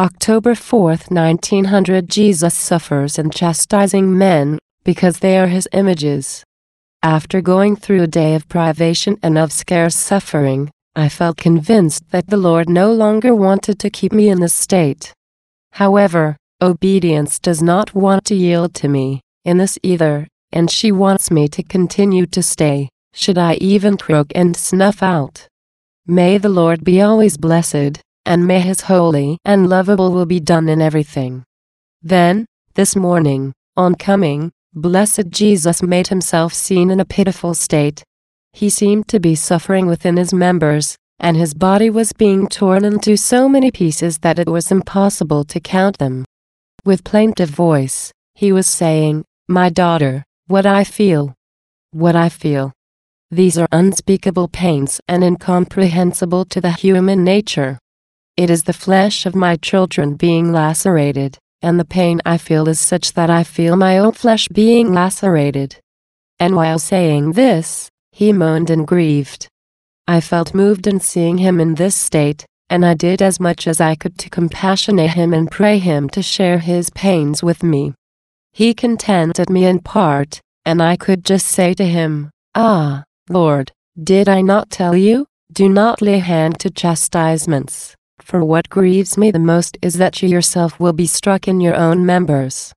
October 4, 1900. Jesus suffers in chastising men, because they are his images. After going through a day of privation and of scarce suffering, I felt convinced that the Lord no longer wanted to keep me in this state. However, obedience does not want to yield to me in this either, and she wants me to continue to stay, should I even croak and snuff out. May the Lord be always blessed, and may his holy and lovable will be done in everything. Then, this morning, on coming, blessed Jesus made himself seen in a pitiful state. He seemed to be suffering within his members, and his body was being torn into so many pieces that it was impossible to count them. With plaintive voice, he was saying, "My daughter, what I feel. What I feel. These are unspeakable pains and incomprehensible to the human nature. It is the flesh of my children being lacerated, and the pain I feel is such that I feel my own flesh being lacerated." And while saying this, he moaned and grieved. I felt moved in seeing him in this state, and I did as much as I could to compassionate him and pray him to share his pains with me. He contented me in part, and I could just say to him, "Ah, Lord, did I not tell you, do not lay hand to chastisements, for what grieves me the most is that you yourself will be struck in your own members."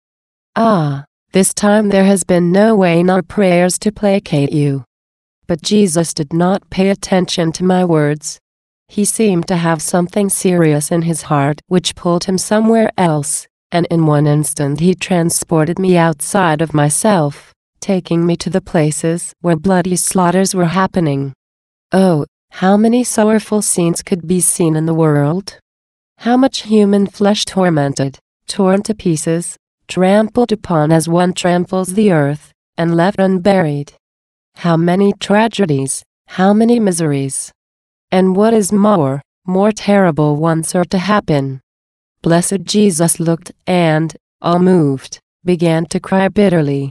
Ah, this time there has been no way in our prayers to placate you. But Jesus did not pay attention to my words. He seemed to have something serious in his heart which pulled him somewhere else, and in one instant he transported me outside of myself, taking me to the places where bloody slaughters were happening. Oh, how many sorrowful scenes could be seen in the world? How much human flesh tormented, torn to pieces, trampled upon as one tramples the earth, and left unburied. How many tragedies, how many miseries. And what is more terrible ones are to happen. Blessed Jesus looked and, all moved, began to cry bitterly.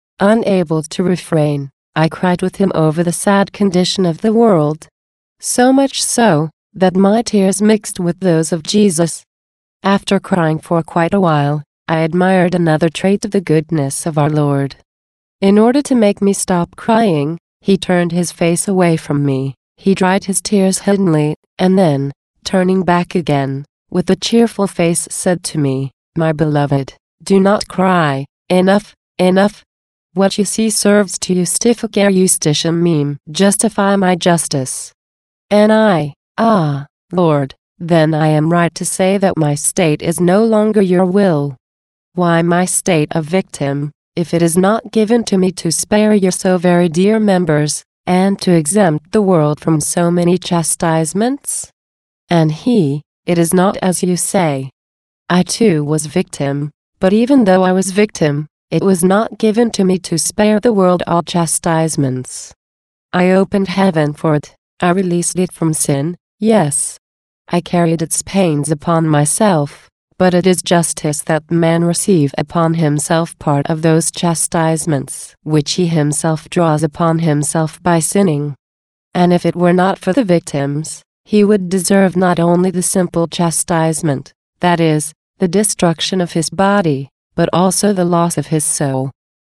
Unable to refrain, I cried with him over the sad condition of the world. So much so, that my tears mixed with those of Jesus. After crying for quite a while, I admired another trait of the goodness of our Lord. In order to make me stop crying, he turned his face away from me, he dried his tears hiddenly, and then, turning back again, with a cheerful face said to me, "My beloved, do not cry, enough, enough. What you see serves to justificare justitiam meam, justify my justice." And I, "Ah, Lord, then I am right to say that my state is no longer your will. Why my state a victim, if it is not given to me to spare your so very dear members, and to exempt the world from so many chastisements?" And it is not as you say. I too was victim, but even though I was victim, it was not given to me to spare the world all chastisements. I opened heaven for it, I released it from sin, yes. I carried its pains upon myself. But it is justice that man receive upon himself part of those chastisements which he himself draws upon himself by sinning. And if it were not for the victims, he would deserve not only the simple chastisement, that is, the destruction of his body, but also the loss of his soul.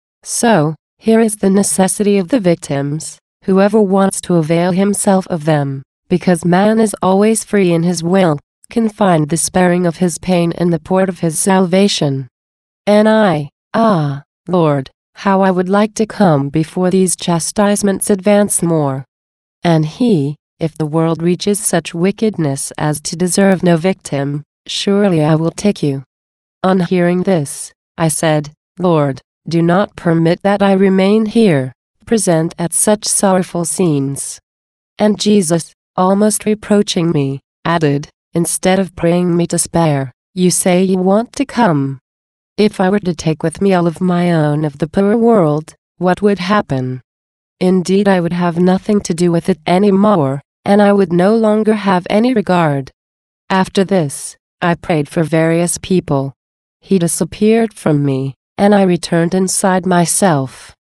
So, here is the necessity of the victims, whoever wants to avail himself of them, because man is always free in his will, can find the sparing of his pain in the port of his salvation. And I, ah, Lord, how I would like to come before these chastisements advance more. And if the world reaches such wickedness as to deserve no victim, surely I will take you. On hearing this, I said, "Lord, do not permit that I remain here, present at such sorrowful scenes." And Jesus, almost reproaching me, added, "Instead of praying me to spare, you say you want to come. If I were to take with me all of my own of the poor world, what would happen? Indeed, I would have nothing to do with it any more, and I would no longer have any regard." After this, I prayed for various people. He disappeared from me, and I returned inside myself.